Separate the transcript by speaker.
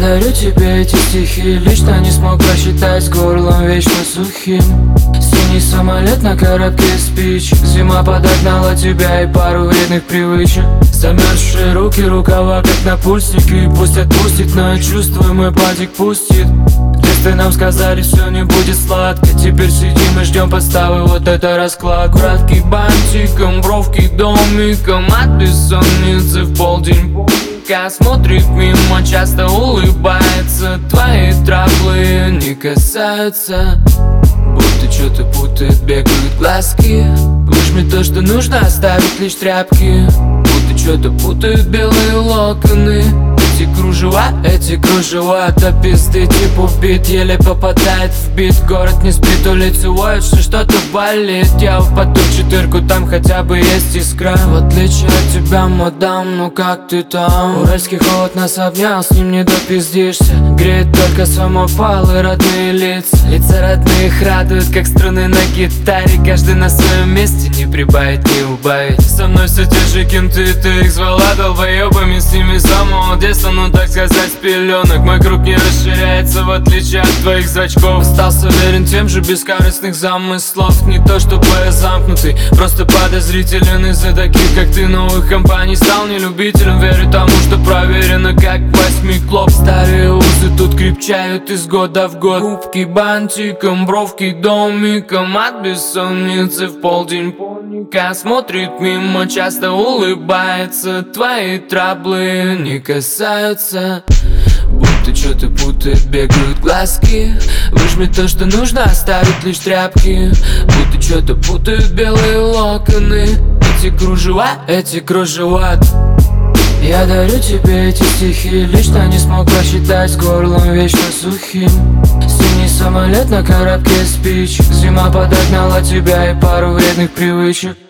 Speaker 1: дарю тебе эти стихи, лично не смог просчитать, с горлом вечно сухим. Синий самолет на коробке спичек, зима подогнала тебя и пару вредных привычек. Замерзшие руки, рукава как на пульснике, и пусть отпустит, но я чувствую, мой падик пустит. Тесты нам сказали, все не будет сладко, теперь сидим и ждем подставы, вот это расклад. Краткий бантиком, бровки домиком, от бессонницы в полдень. Смотрит мимо, часто улыбается, твои траблы не касаются. Будто что-то путает, бегают глазки. Выжми то, что нужно, оставить лишь тряпки. Будто что-то путают белые локоны. Эти кружева до пизды, типа бит, еле попадает в бит. Город не спит, улицы воют, что что-то болит. Я в поту четырку, там хотя бы есть искра. В отличие от тебя, мадам, ну как ты там? Уральский холод нас обнял, с ним не допиздишься. Греет только самопал и родные лица. Лица родных радуют, как струны на гитаре. Каждый на своем месте, не прибавить, не убавить. Со мной все те же кенты, ты их звала долбоебами. С ними с самого детства, ну так сказать, с пеленок. Мой круг не расширяется, в отличие от твоих зрачков. Остался верен тем же, без корыстных замыслов. Не то чтобы я замкнутый, просто подозрителен из-за таких, как ты. Новых компаний стал не любителем, верю тому, что проверено, как восьмиклоп. Старые узы тут крепчают из года в год. Губки бантиком, бровки домиком, от бессонницы в полдень. Смотрит мимо, часто улыбается, твои траблы не касаются. Будто что-то путает, бегают глазки. Выжми то, что нужно, оставить лишь тряпки. Будто что-то путают белые локоны. Эти кружева. Я дарю тебе эти стихи, лично не смог просчитать, с горлом вечно сухим. Синий самолет на коробке спичек, зима подогнала тебя и пару вредных привычек.